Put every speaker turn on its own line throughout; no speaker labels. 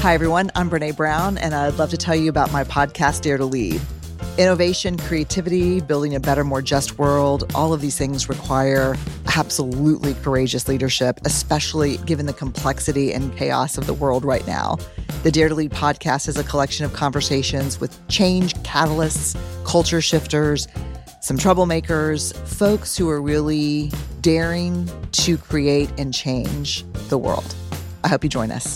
Hi, everyone. I'm Brene Brown, and I'd love to tell you about my podcast, Dare to Lead. Innovation, creativity, building a better, more just world, all of these things require absolutely courageous leadership, especially given the complexity and chaos of the world right now. The Dare to Lead podcast is a collection of conversations with change catalysts, culture shifters, some troublemakers, folks who are really daring to create and change the world. I hope you join us.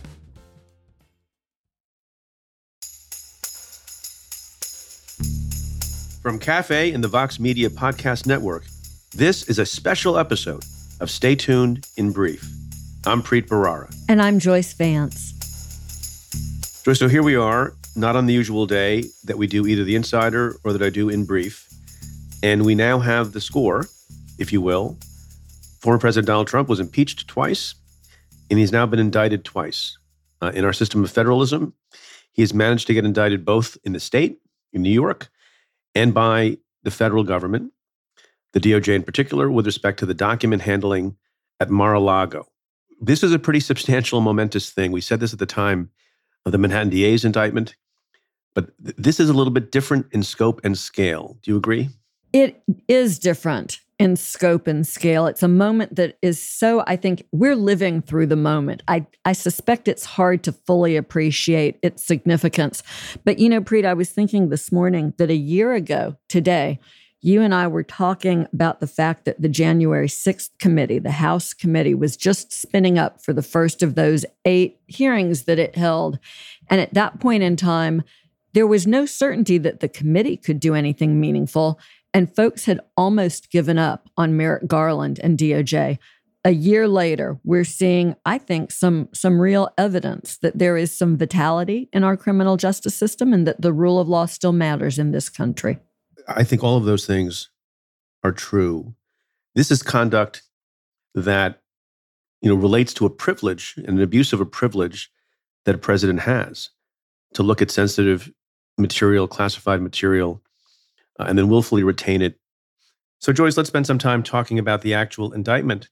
From Cafe and the Vox Media Podcast Network, this is a special episode of Stay Tuned in Brief. I'm Preet Bharara.
And I'm Joyce Vance.
Joyce, so here we are, not on the usual day that we do either the Insider or that I do in Brief. And we now have the score, if you will. Former President Donald Trump was impeached twice, and he's now been indicted twice. In our system of federalism, he has managed to get indicted both in the state, in New York, and by the federal government, the DOJ in particular, with respect to the document handling at Mar-a-Lago. This is a pretty substantial, momentous thing. We said this at the time of the Manhattan DA's indictment, but this is a little bit different in scope and scale. Do you agree?
It is different in scope and scale. It's a moment that is so, I think, we're living through the moment. I suspect it's hard to fully appreciate its significance. But, you know, Preet, I was thinking this morning that a year ago today, you and I were talking about the fact that the January 6th committee, the House committee, was just spinning up for the first of those 8 hearings that it held. And at that point in time, there was no certainty that the committee could do anything meaningful. And folks had almost given up on Merrick Garland and DOJ. A year later, we're seeing, I think, some real evidence that there is some vitality in our criminal justice system and that the rule of law still matters in this country.
I think all of those things are true. This is conduct that, relates to a privilege and an abuse of a privilege that a president has to look at sensitive material, classified material, and then willfully retain it. So, Joyce, let's spend some time talking about the actual indictment.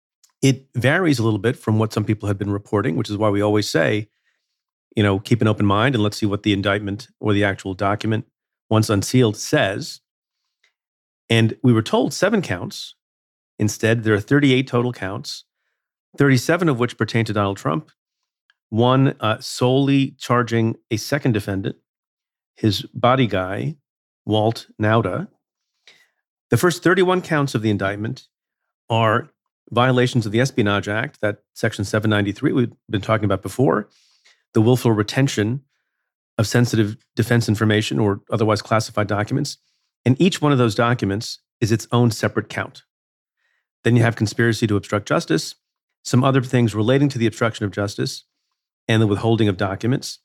It varies a little bit from what some people have been reporting, which is why we always say, keep an open mind and let's see what the indictment or the actual document, once unsealed, says. And we were told 7 counts. Instead, there are 38 total counts, 37 of which pertain to Donald Trump, one solely charging a second defendant, his body guy, Walt Nauta. The first 31 counts of the indictment are violations of the Espionage Act, that Section 793 we've been talking about before, the willful retention of sensitive defense information or otherwise classified documents. And each one of those documents is its own separate count. Then you have conspiracy to obstruct justice, some other things relating to the obstruction of justice, and the withholding of documents.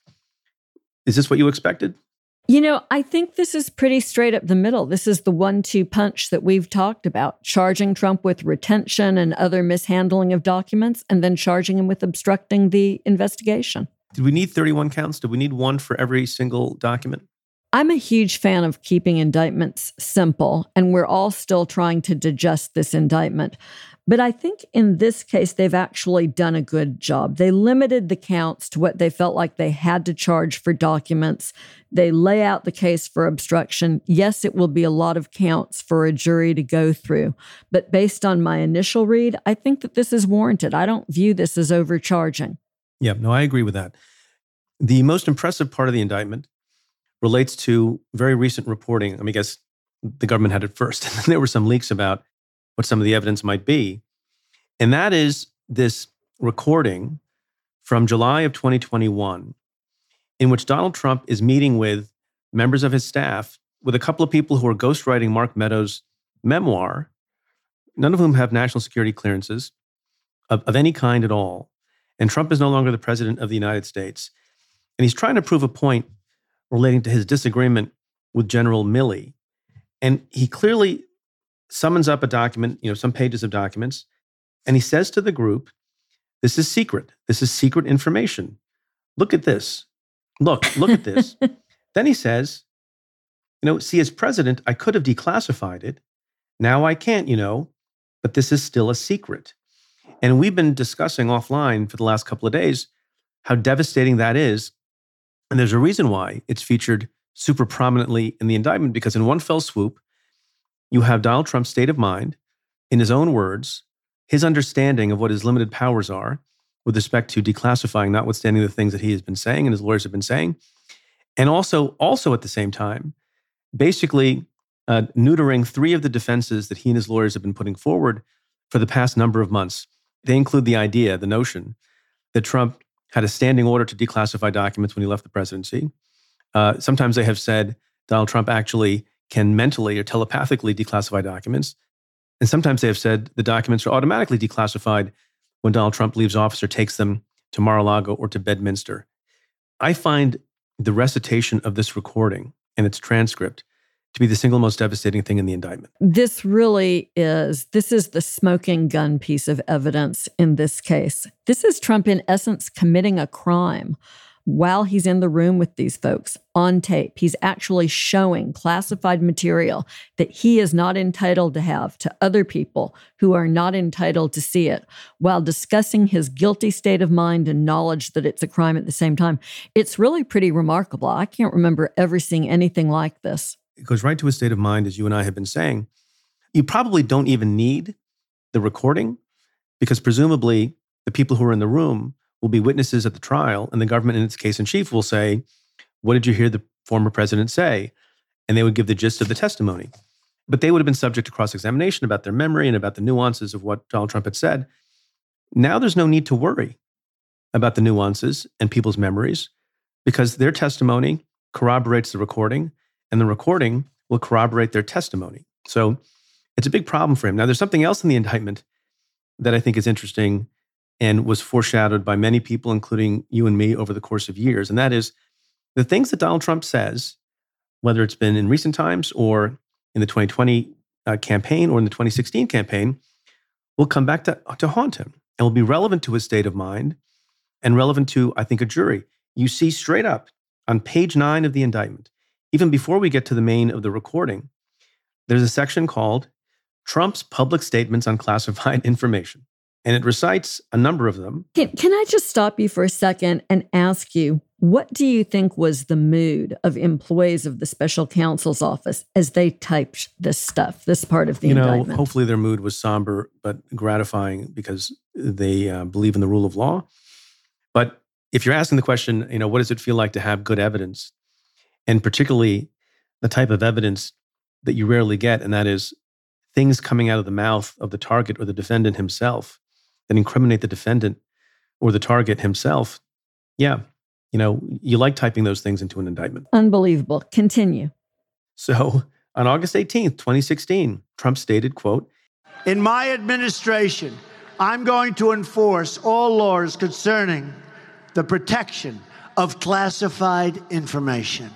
Is this what you expected?
I think this is pretty straight up the middle. This is the 1-2 punch that we've talked about, charging Trump with retention and other mishandling of documents, and then charging him with obstructing the investigation.
Did we need 31 counts? Did we need one for every single document?
I'm a huge fan of keeping indictments simple, and we're all still trying to digest this indictment. But I think in this case, they've actually done a good job. They limited the counts to what they felt like they had to charge for documents. They lay out the case for obstruction. Yes, it will be a lot of counts for a jury to go through. But based on my initial read, I think that this is warranted. I don't view this as overcharging.
Yeah, no, I agree with that. The most impressive part of the indictment relates to very recent reporting. I guess the government had it first. And then there were some leaks about what some of the evidence might be. And that is this recording from July of 2021, in which Donald Trump is meeting with members of his staff, with a couple of people who are ghostwriting Mark Meadows' memoir, none of whom have national security clearances of any kind at all. And Trump is no longer the president of the United States. And he's trying to prove a point relating to his disagreement with General Milley. And he clearly summons up a document, some pages of documents, and he says to the group, this is secret. This is secret information. Look at this. Look at this. Then he says, see, as president, I could have declassified it. Now I can't, but this is still a secret. And we've been discussing offline for the last couple of days how devastating that is. And there's a reason why it's featured super prominently in the indictment, because in one fell swoop, you have Donald Trump's state of mind, in his own words, his understanding of what his limited powers are with respect to declassifying, notwithstanding the things that he has been saying and his lawyers have been saying, and also at the same time, basically neutering three of the defenses that he and his lawyers have been putting forward for the past number of months. They include the notion that Trump had a standing order to declassify documents when he left the presidency. Sometimes they have said Donald Trump actually can mentally or telepathically declassify documents. And sometimes they have said the documents are automatically declassified when Donald Trump leaves office or takes them to Mar-a-Lago or to Bedminster. I find the recitation of this recording and its transcript to be the single most devastating thing in the indictment.
This is the smoking gun piece of evidence in this case. This is Trump, in essence, committing a crime while he's in the room with these folks on tape. He's actually showing classified material that he is not entitled to have to other people who are not entitled to see it, while discussing his guilty state of mind and knowledge that it's a crime at the same time. It's really pretty remarkable. I can't remember ever seeing anything like this.
It goes right to his state of mind, as you and I have been saying. You probably don't even need the recording, because presumably the people who are in the room will be witnesses at the trial, and the government in its case in chief will say, what did you hear the former president say? And they would give the gist of the testimony. But they would have been subject to cross-examination about their memory and about the nuances of what Donald Trump had said. Now there's no need to worry about the nuances and people's memories, because their testimony corroborates the recording, and the recording will corroborate their testimony. So it's a big problem for him. Now, there's something else in the indictment that I think is interesting and was foreshadowed by many people, including you and me, over the course of years. And that is the things that Donald Trump says, whether it's been in recent times or in the 2020 campaign or in the 2016 campaign, will come back to haunt him and will be relevant to his state of mind and relevant to, I think, a jury. You see straight up on page 9 of the indictment, even before we get to the main of the recording, there's a section called Trump's Public Statements on Classified Information. And it recites a number of them.
Can I just stop you for a second and ask you, what do you think was the mood of employees of the special counsel's office as they typed this stuff, this part of the indictment?
Hopefully their mood was somber but gratifying, because they believe in the rule of law. But if you're asking the question, what does it feel like to have good evidence? And particularly the type of evidence that you rarely get, and that is things coming out of the mouth of the target or the defendant himself that incriminate the defendant or the target himself. Yeah, you like typing those things into an indictment.
Unbelievable. Continue.
So on August 18th, 2016, Trump stated, quote,
"In my administration, I'm going to enforce all laws concerning the protection of classified information.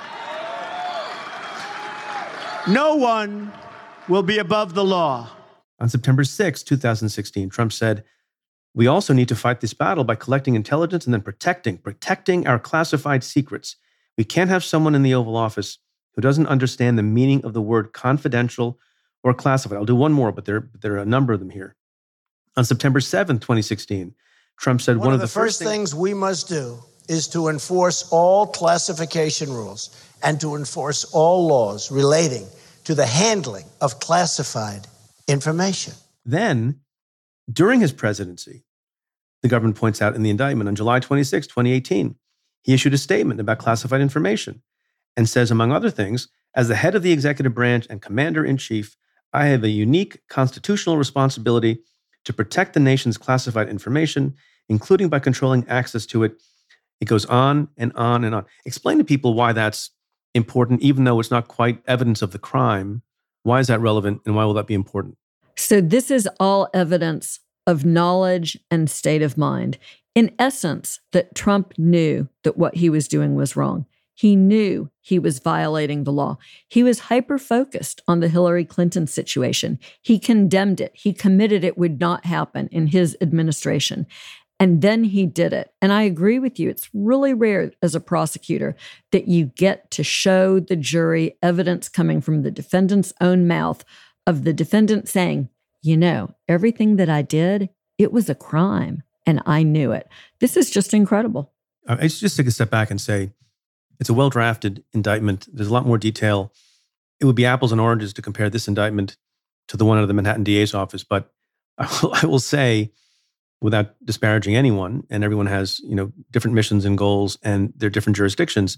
No one will be above the law."
On September 6, 2016, Trump said, "We also need to fight this battle by collecting intelligence and then protecting our classified secrets. We can't have someone in the Oval Office who doesn't understand the meaning of the word confidential or classified." I'll do one more, but there are a number of them here. On September 7, 2016, Trump said,
One of the first things we must do is to enforce all classification rules and to enforce all laws relating to the handling of classified information.
Then, during his presidency, the government points out in the indictment, on July 26, 2018, he issued a statement about classified information and says, among other things, "As the head of the executive branch and commander-in-chief, I have a unique constitutional responsibility to protect the nation's classified information, including by controlling access to it." It goes on and on and on. Explain to people why that's important, even though it's not quite evidence of the crime. Why is that relevant, and why will that be important?
So this is all evidence of knowledge and state of mind. In essence, that Trump knew that what he was doing was wrong. He knew he was violating the law. He was hyper-focused on the Hillary Clinton situation. He condemned it. He committed it would not happen in his administration. And then he did it. And I agree with you. It's really rare as a prosecutor that you get to show the jury evidence coming from the defendant's own mouth of the defendant saying, everything that I did, it was a crime. and I knew it. This is just incredible.
I just take a step back and say, it's a well-drafted indictment. There's a lot more detail. It would be apples and oranges to compare this indictment to the one out of the Manhattan DA's office. But I will say, without disparaging anyone, and everyone has, different missions and goals and their different jurisdictions,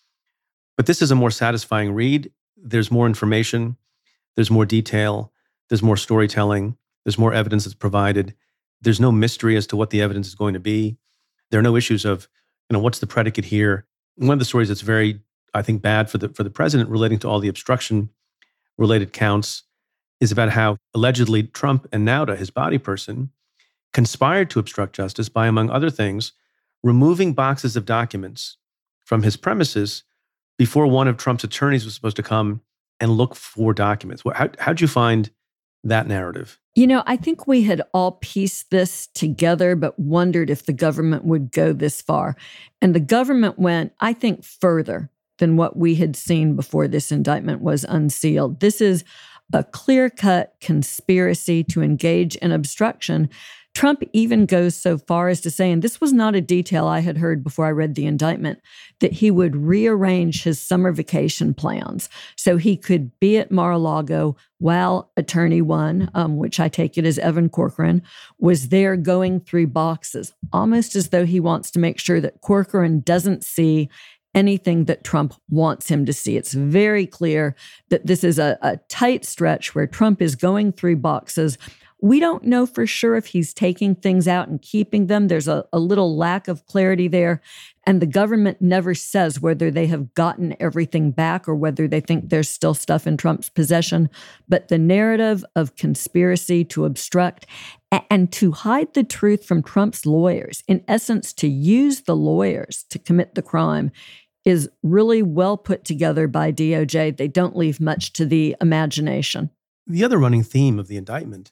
but this is a more satisfying read. There's more information. There's more detail. There's more storytelling. There's more evidence that's provided. There's no mystery as to what the evidence is going to be. There are no issues of, what's the predicate here? One of the stories that's very, I think, bad for the president relating to all the obstruction-related counts is about how allegedly Trump and Nauta, his body person, conspired to obstruct justice by, among other things, removing boxes of documents from his premises before one of Trump's attorneys was supposed to come and look for documents. How'd you find that narrative?
I think we had all pieced this together, but wondered if the government would go this far. And the government went, I think, further than what we had seen before this indictment was unsealed. This is a clear-cut conspiracy to engage in obstruction. Trump even goes so far as to say, and this was not a detail I had heard before I read the indictment, that he would rearrange his summer vacation plans so he could be at Mar-a-Lago while Attorney One, which I take it is Evan Corcoran, was there going through boxes, almost as though he wants to make sure that Corcoran doesn't see anything that Trump wants him to see. It's very clear that this is a tight stretch where Trump is going through boxes. We don't know for sure if he's taking things out and keeping them. There's a little lack of clarity there. And the government never says whether they have gotten everything back or whether they think there's still stuff in Trump's possession. But the narrative of conspiracy to obstruct and to hide the truth from Trump's lawyers, in essence, to use the lawyers to commit the crime, is really well put together by DOJ. They don't leave much to the imagination.
The other running theme of the indictment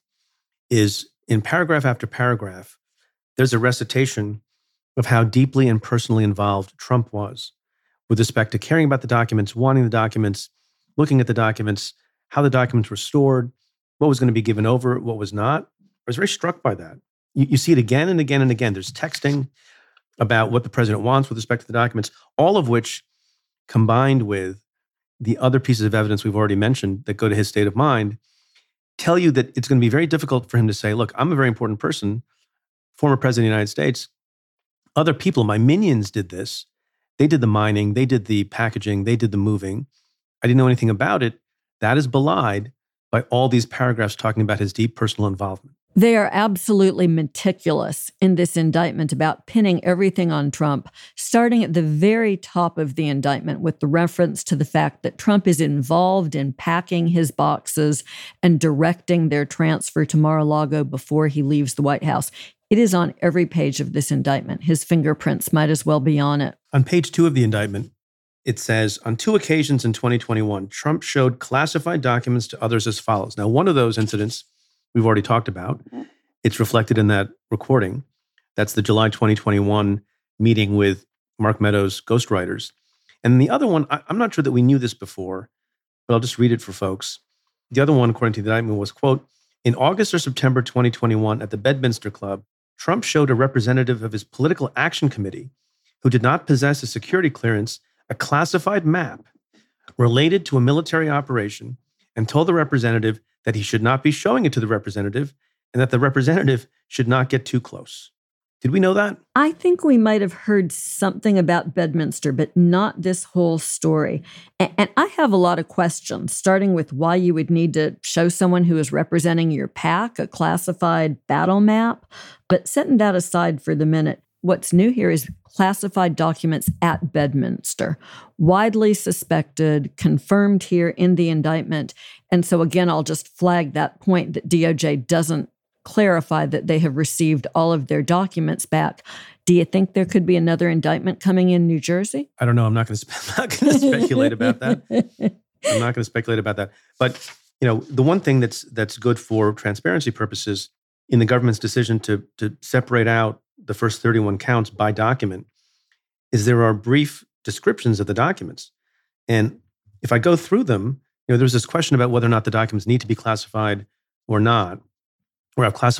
is in paragraph after paragraph, there's a recitation of how deeply and personally involved Trump was with respect to caring about the documents, wanting the documents, looking at the documents, how the documents were stored, what was going to be given over, what was not. I was very struck by that. You see it again and again and again. There's texting about what the president wants with respect to the documents, all of which combined with the other pieces of evidence we've already mentioned that go to his state of mind, tell you that it's going to be very difficult for him to say, look, I'm a very important person, former president of the United States. Other people, my minions did this. They did the mining, they did the packaging, they did the moving. I didn't know anything about it. That is belied by all these paragraphs talking about his deep personal involvement.
They are absolutely meticulous in this indictment about pinning everything on Trump, starting at the very top of the indictment with the reference to the fact that Trump is involved in packing his boxes and directing their transfer to Mar-a-Lago before he leaves the White House. It is on every page of this indictment. His fingerprints might as well be on it.
On page 2 of the indictment, it says, on 2 occasions in 2021, Trump showed classified documents to others as follows. Now, one of those incidents we've already talked about. It's reflected in that recording. That's the July 2021 meeting with Mark Meadows' ghostwriters. And the other one, I'm not sure that we knew this before, but I'll just read it for folks. The other one, according to the indictment, was, quote, in August or September 2021 at the Bedminster Club, Trump showed a representative of his political action committee who did not possess a security clearance a classified map related to a military operation and told the representative that he should not be showing it to the representative and that the representative should not get too close. Did we know that?
I think we might have heard something about Bedminster, but not this whole story. And I have a lot of questions, starting with why you would need to show someone who is representing your PAC a classified battle map. But setting that aside for the minute, what's new here is classified documents at Bedminster, widely suspected, confirmed here in the indictment. And so again, I'll just flag that point that DOJ doesn't clarify that they have received all of their documents back. Do you think there could be another indictment coming in New Jersey?
I don't know. I'm not going to speculate about that. I'm not going to speculate about that. But, the one thing that's good for transparency purposes in the government's decision to separate out the first 31 counts by document is there are brief descriptions of the documents. And if I go through them, there was this question about whether or not the documents need to be classified or not, or have classified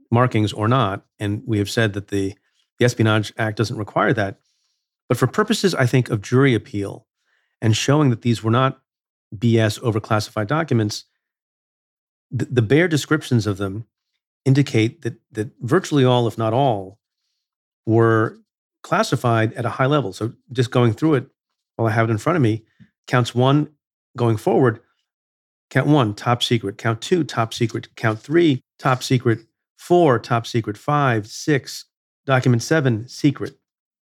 markings or not. And we have said that the Espionage Act doesn't require that. But for purposes, I think, of jury appeal and showing that these were not BS over classified documents, the bare descriptions of them indicate that virtually all, if not all, were classified at a high level. So just going through it while I have it in front of me, counts 1 going forward, count 1, top secret, count 2, top secret, count 3, top secret, 4, top secret, 5, 6, document 7, secret,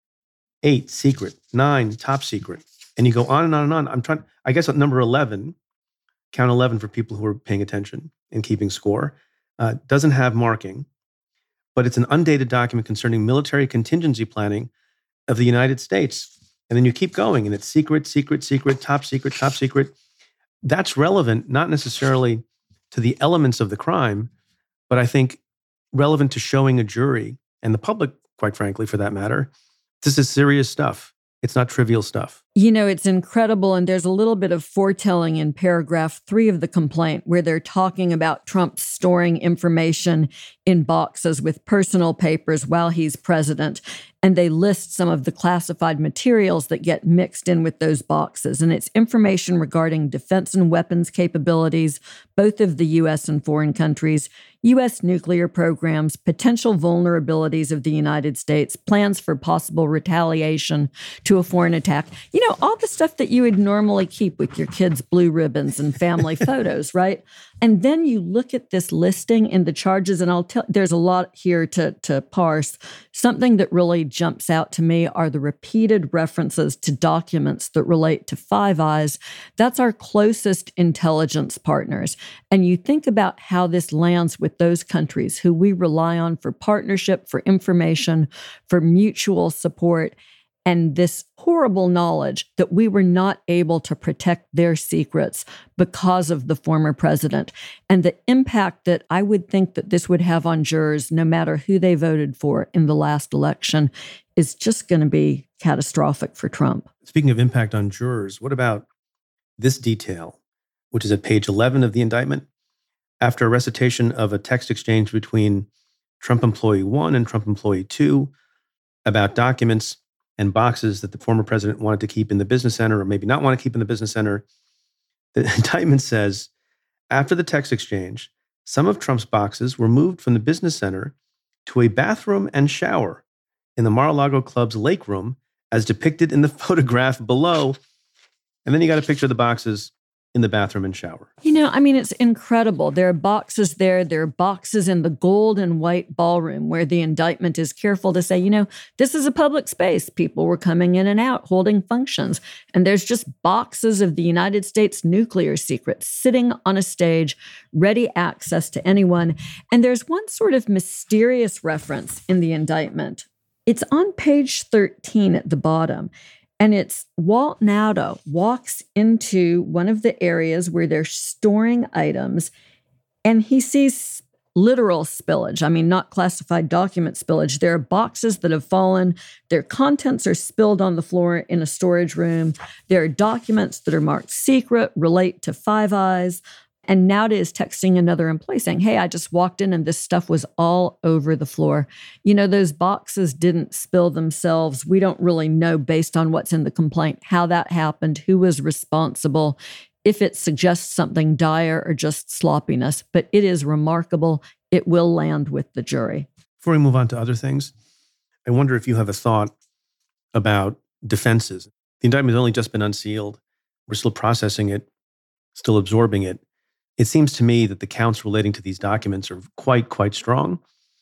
8, secret, 9, top secret. And you go on and on and on. I guess at number 11, count 11 for people who are paying attention and keeping score, doesn't have marking, but it's an undated document concerning military contingency planning of the United States. And then you keep going, and it's secret, secret, secret, top secret, top secret. That's relevant, not necessarily to the elements of the crime, but I think relevant to showing a jury and the public, quite frankly, for that matter, this is serious stuff. It's not trivial stuff.
You know, it's incredible. And there's a little bit of foretelling in paragraph 3 of the complaint where they're talking about Trump storing information in boxes with personal papers while he's president. And they list some of the classified materials that get mixed in with those boxes. And it's information regarding defense and weapons capabilities, both of the U.S. and foreign countries, U.S. nuclear programs, potential vulnerabilities of the United States, plans for possible retaliation to a foreign attack. You know, all the stuff that you would normally keep with your kids' blue ribbons and family photos, right? And then you look at this listing in the charges, and I'll tell, there's a lot here to parse. Something that really jumps out to me are the repeated references to documents that relate to Five Eyes. That's our closest intelligence partners. And you think about how this lands with those countries who we rely on for partnership, for information, for mutual support, and this horrible knowledge that we were not able to protect their secrets because of the former president, and the impact that I would think that this would have on jurors, no matter who they voted for in the last election, is just going to be catastrophic for Trump.
Speaking of impact on jurors, what about this detail, which is at page 11 of the indictment? After a recitation of a text exchange between Trump employee 1 and Trump employee 2 about documents and boxes that the former president wanted to keep in the business center or maybe not want to keep in the business center, the indictment says, after the text exchange, some of Trump's boxes were moved from the business center to a bathroom and shower in the Mar-a-Lago Club's lake room, as depicted in the photograph below. And then you got a picture of the boxes in the bathroom and shower.
You know, I mean, it's incredible. There are boxes there. There are boxes in the gold and white ballroom where the indictment is careful to say, you know, this is a public space. People were coming in and out, holding functions. And there's just boxes of the United States nuclear secrets sitting on a stage, ready access to anyone. And there's one sort of mysterious reference in the indictment. It's on page 13 at the bottom. And it's Walt Nauta walks into one of the areas where they're storing items, and he sees literal spillage. I mean, not classified document spillage. There are boxes that have fallen. Their contents are spilled on the floor in a storage room. There are documents that are marked secret, relate to Five Eyes. And Nauta is texting another employee saying, hey, I just walked in and this stuff was all over the floor. You know, those boxes didn't spill themselves. We don't really know, based on what's in the complaint, how that happened, who was responsible, if it suggests something dire or just sloppiness. But it is remarkable. It will land with the jury.
Before we move on to other things, I wonder if you have a thought about defenses. The indictment has only just been unsealed. We're still processing it, still absorbing it. It seems to me that the counts relating to these documents are quite strong.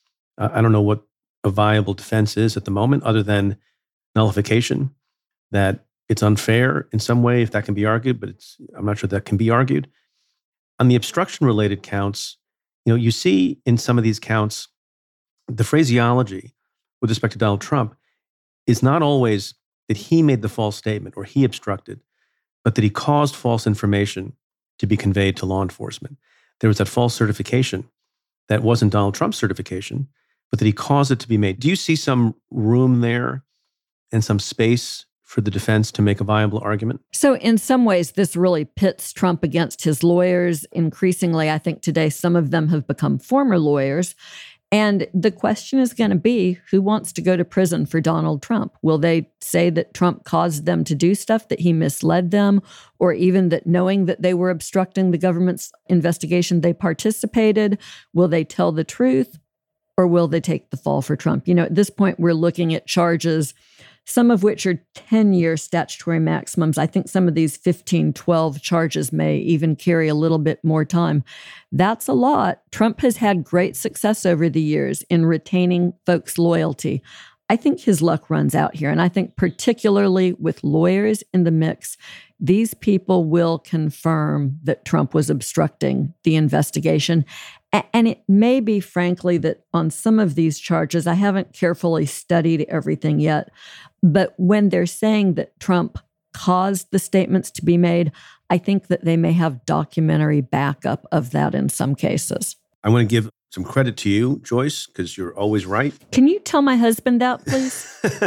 I don't know what a viable defense is at the moment, other than nullification, that it's unfair in some way, if that can be argued, but I'm not sure that can be argued. On the obstruction-related counts, you know, you see in some of these counts, the phraseology with respect to Donald Trump is not always that he made the false statement or he obstructed, but that he caused false information to be conveyed to law enforcement. There was that false certification that wasn't Donald Trump's certification, but that he caused it to be made. Do you see some room there and some space for the defense to make a viable argument?
So in some ways, this really pits Trump against his lawyers. Increasingly, I think today, some of them have become former lawyers. And the question is going to be, who wants to go to prison for Donald Trump? Will they say that Trump caused them to do stuff, that he misled them, or even that knowing that they were obstructing the government's investigation, they participated? Will they tell the truth, or will they take the fall for Trump? At this point, we're looking at charges, some of which are 10-year statutory maximums. I think some of these 15, 12 charges may even carry a little bit more time. That's a lot. Trump has had great success over the years in retaining folks' loyalty. I think his luck runs out here. And I think particularly with lawyers in the mix, these people will confirm that Trump was obstructing the investigation. And it may be, frankly, that on some of these charges, I haven't carefully studied everything yet, but when they're saying that Trump caused the statements to be made, I think that they may have documentary backup of that in some cases.
I want to give some credit to you, Joyce, because you're always right.
Can you tell my husband that, please?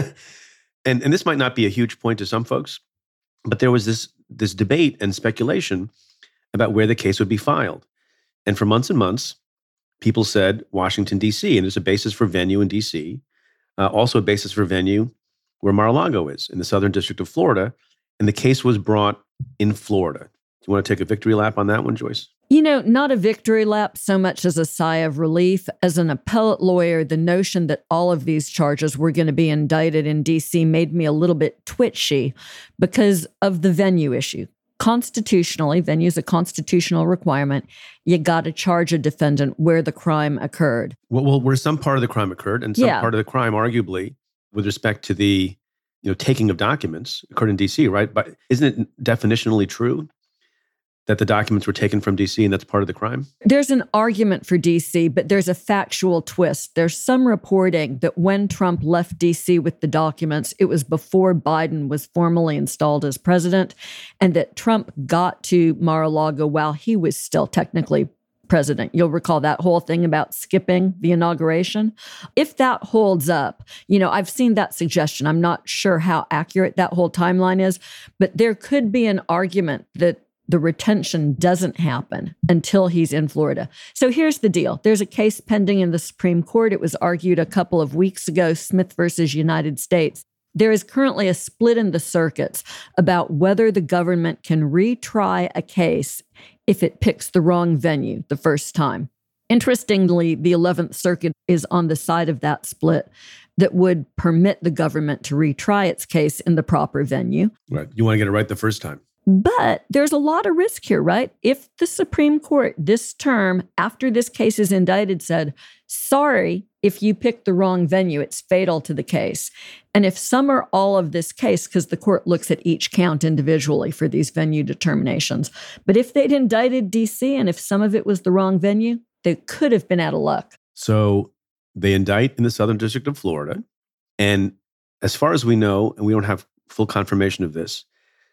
and this might not be a huge point to some folks, but there was this debate and speculation about where the case would be filed. And for months and months, people said Washington, D.C., and there's a basis for venue in D.C., also a basis for venue where Mar-a-Lago is, in the Southern District of Florida. And the case was brought in Florida. Do you want to take a victory lap on that one, Joyce?
Not a victory lap so much as a sigh of relief. As an appellate lawyer, the notion that all of these charges were going to be indicted in D.C. made me a little bit twitchy because of the venue issue. Constitutionally, venue is a constitutional requirement. You got to charge a defendant where the crime occurred.
Well, where some part of the crime occurred, and some part of the crime, arguably, with respect to the taking of documents, occurred in D.C., right? But isn't it definitionally true that the documents were taken from D.C. and that's part of the crime?
There's an argument for D.C., but there's a factual twist. There's some reporting that when Trump left D.C. with the documents, it was before Biden was formally installed as president, and that Trump got to Mar-a-Lago while he was still technically president. You'll recall that whole thing about skipping the inauguration. If that holds up, I've seen that suggestion. I'm not sure how accurate that whole timeline is, but there could be an argument that the retention doesn't happen until he's in Florida. So here's the deal. There's a case pending in the Supreme Court. It was argued a couple of weeks ago, Smith versus United States. There is currently a split in the circuits about whether the government can retry a case if it picks the wrong venue the first time. Interestingly, the 11th Circuit is on the side of that split that would permit the government to retry its case in the proper venue.
Right. You want to get it right the first time.
But there's a lot of risk here, right? If the Supreme Court this term, after this case is indicted, said, sorry, if you picked the wrong venue, it's fatal to the case. And if some or all of this case, because the court looks at each count individually for these venue determinations, but if they'd indicted D.C. and if some of it was the wrong venue, they could have been out of luck.
So they indict in the Southern District of Florida. And as far as we know, and we don't have full confirmation of this,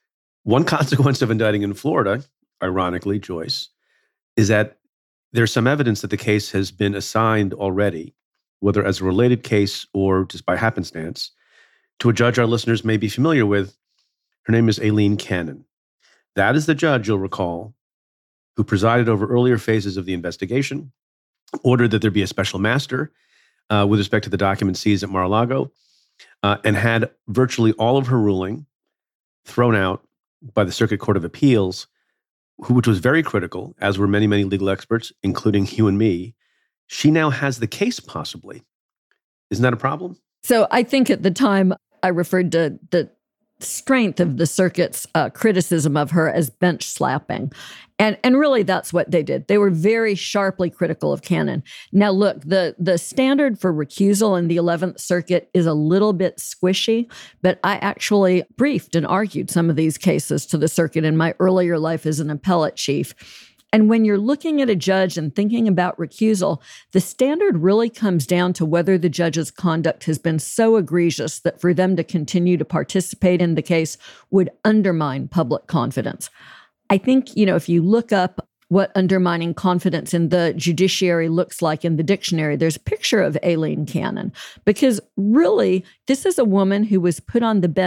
one consequence of indicting in Florida, ironically, Joyce, is that there's some evidence that the case has been assigned already, whether as a related case or just by happenstance, to a judge our listeners may be familiar with. Her name is Aileen Cannon. That is the judge, you'll recall, who presided over earlier phases of the investigation, ordered that there be a special master with respect to the documents seized at Mar-a-Lago, and had virtually all of her ruling thrown out by the Circuit Court of Appeals, which was very critical, as were many, many legal experts, including you and me. She now has the case, possibly. Isn't that a problem?
So I think at the time I referred to the strength of the circuit's criticism of her as bench slapping. And really that's what they did. They were very sharply critical of Cannon. Now look, the standard for recusal in the 11th Circuit is a little bit squishy, but I actually briefed and argued some of these cases to the circuit in my earlier life as an appellate chief. And when you're looking at a judge and thinking about recusal, the standard really comes down to whether the judge's conduct has been so egregious that for them to continue to participate in the case would undermine public confidence. I think, if you look up what undermining confidence in the judiciary looks like in the dictionary, there's a picture of Aileen Cannon, because really, this is a woman who was put on the bench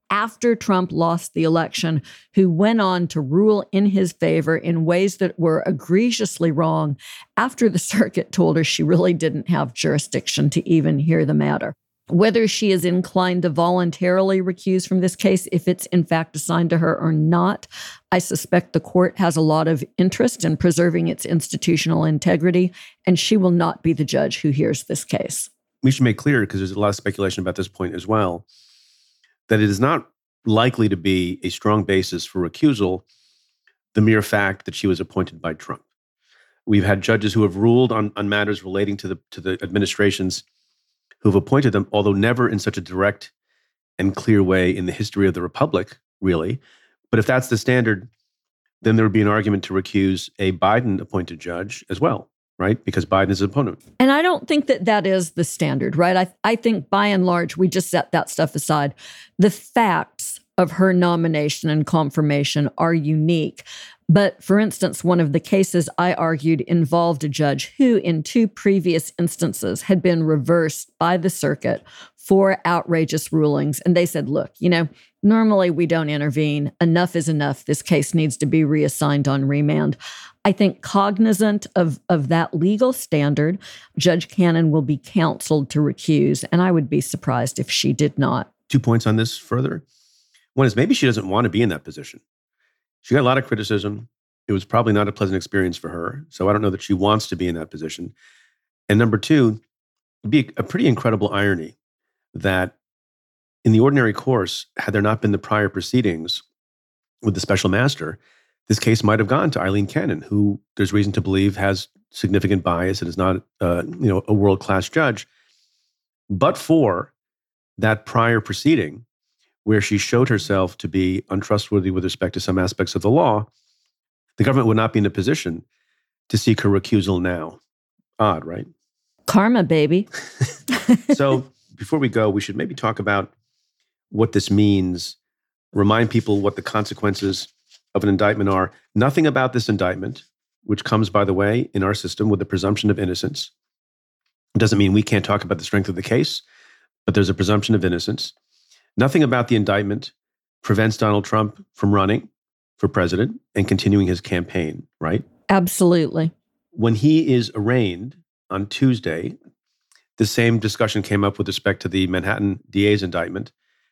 after Trump lost the election, who went on to rule in his favor in ways that were egregiously wrong after the circuit told her she really didn't have jurisdiction to even hear the matter. Whether she is inclined to voluntarily recuse from this case, if it's in fact assigned to her or not, I suspect the court has a lot of interest in preserving its institutional integrity, and she will not be the judge who hears this case.
We should make clear, because there's a lot of speculation about this point as well, that it is not likely to be a strong basis for recusal, the mere fact that she was appointed by Trump. We've had judges who have ruled on matters relating to the administrations who have appointed them, although never in such a direct and clear way in the history of the republic, really. But if that's the standard, then there would be an argument to recuse a Biden-appointed judge as well, right? Because Biden is his opponent.
And I don't think that that is the standard, right? I think by and large, we just set that stuff aside. The facts of her nomination and confirmation are unique. But for instance, one of the cases I argued involved a judge who in 2 previous instances had been reversed by the circuit for outrageous rulings. And they said, look, normally we don't intervene. Enough is enough. This case needs to be reassigned on remand. I think cognizant of that legal standard, Judge Cannon will be counseled to recuse. And I would be surprised if she did not.
2 points on this further. One is maybe she doesn't want to be in that position. She got a lot of criticism. It was probably not a pleasant experience for her. So I don't know that she wants to be in that position. And number 2, it'd be a pretty incredible irony that in the ordinary course, had there not been the prior proceedings with the special master, this case might have gone to Eileen Cannon, who there's reason to believe has significant bias and is not a world-class judge. But for that prior proceeding, where she showed herself to be untrustworthy with respect to some aspects of the law, the government would not be in a position to seek her recusal now. Odd, right?
Karma, baby.
So before we go, we should maybe talk about what this means, remind people what the consequences of an indictment are. Nothing about this indictment, which comes, by the way, in our system with the presumption of innocence. It doesn't mean we can't talk about the strength of the case, but there's a presumption of innocence. Nothing about the indictment prevents Donald Trump from running for president and continuing his campaign, right?
Absolutely.
When he is arraigned on Tuesday, the same discussion came up with respect to the Manhattan DA's indictment.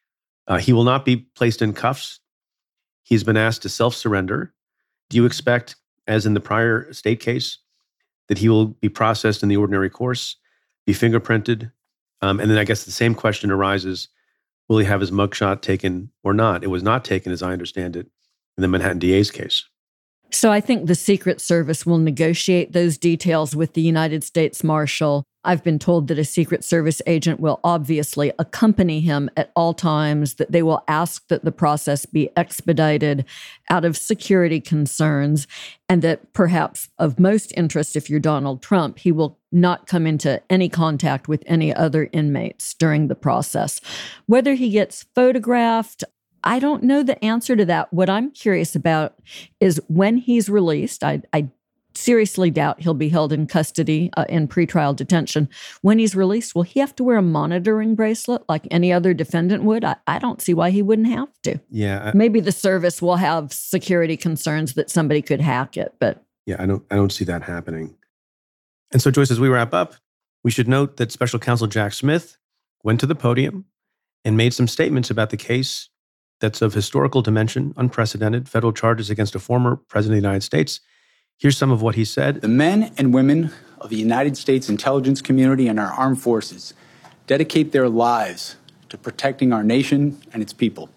He will not be placed in cuffs. He's been asked to self-surrender. Do you expect, as in the prior state case, that he will be processed in the ordinary course, be fingerprinted? And then I guess the same question arises, will he have his mugshot taken or not? It was not taken, as I understand it, in the Manhattan DA's case.
So I think the Secret Service will negotiate those details with the United States Marshal. I've been told that a Secret Service agent will obviously accompany him at all times, that they will ask that the process be expedited out of security concerns, and that perhaps of most interest, if you're Donald Trump, he will not come into any contact with any other inmates during the process. Whether he gets photographed, I don't know the answer to that. What I'm curious about is when he's released, I seriously doubt he'll be held in custody in pretrial detention. When he's released, will he have to wear a monitoring bracelet like any other defendant would? I don't see why he wouldn't have to.
Yeah.
Maybe the service will have security concerns that somebody could hack it, but
yeah, I don't see that happening.
And so, Joyce, as we wrap up, we should note that Special Counsel Jack Smith went to the podium and made some statements about the case that's of historical dimension, unprecedented, federal charges against a former president of the United States. Here's some of what he said.
The men and women of the United States intelligence community and our armed forces dedicate their lives to protecting our nation and its people.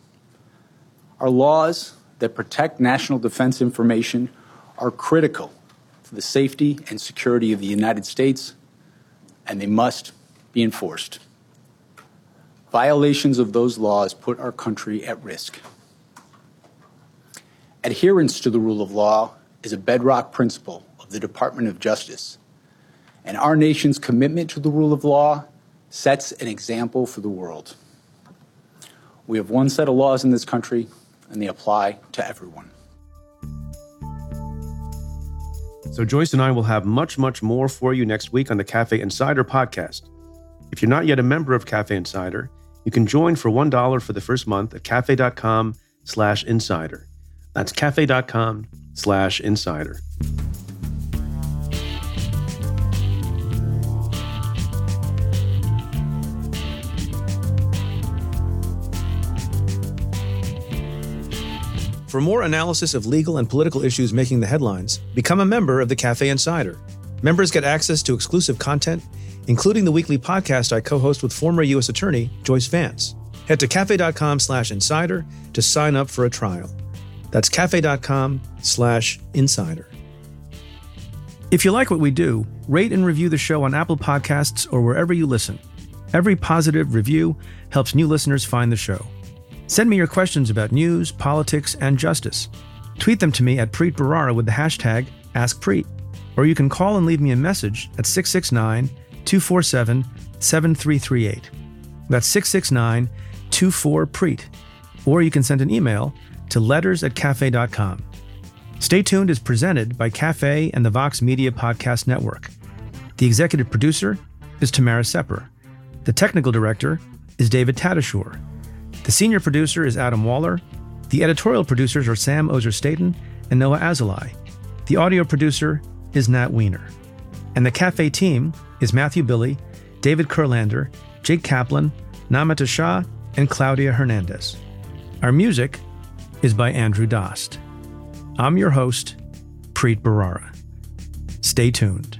Our laws that protect national defense information are critical to the safety and security of the United States, and they must be enforced. Violations of those laws put our country at risk. Adherence to the rule of law is a bedrock principle of the Department of Justice, and our nation's commitment to the rule of law sets an example for the world. We have one set of laws in this country, and they apply to everyone.
So Joyce and I will have much, much more for you next week on the Cafe Insider podcast. If you're not yet a member of Cafe Insider, You can join for $1 for the first month at cafe.com/insider. That's cafe.com/insider.
For more analysis of legal and political issues making the headlines, become a member of the Cafe Insider. Members get access to exclusive content, including the weekly podcast I co-host with former U.S. Attorney Joyce Vance. Head to cafe.com/insider to sign up for a trial. That's cafe.com/insider. If you like what we do, rate and review the show on Apple Podcasts or wherever you listen. Every positive review helps new listeners find the show. Send me your questions about news, politics, and justice. Tweet them to me at Preet Bharara with the hashtag AskPreet. Or you can call and leave me a message at 669-247-7338. That's 669-24-PREET. Or you can send an email to letters@cafe.com. Stay Tuned is presented by Cafe and the Vox Media Podcast Network. The executive producer is Tamara Sepper. The technical director is David Tatasciore. The senior producer is Adam Waller. The editorial producers are Sam Ozer-Staten and Noah Azulai. The audio producer is Nat Weiner. And the Cafe team is Matthew Billy, David Kurlander, Jake Kaplan, Namita Shah, and Claudia Hernandez. Our music is by Andrew Dost. I'm your host, Preet Bharara. Stay tuned.